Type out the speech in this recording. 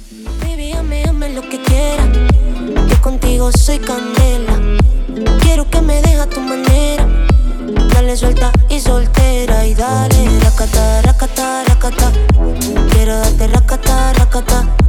Baby, ame lo que quiera, que contigo soy candela. Quiero que me dejes a tu manera, dale suelta y soltera. Y dale, racata, racata, racata. Quiero darte racata, racata.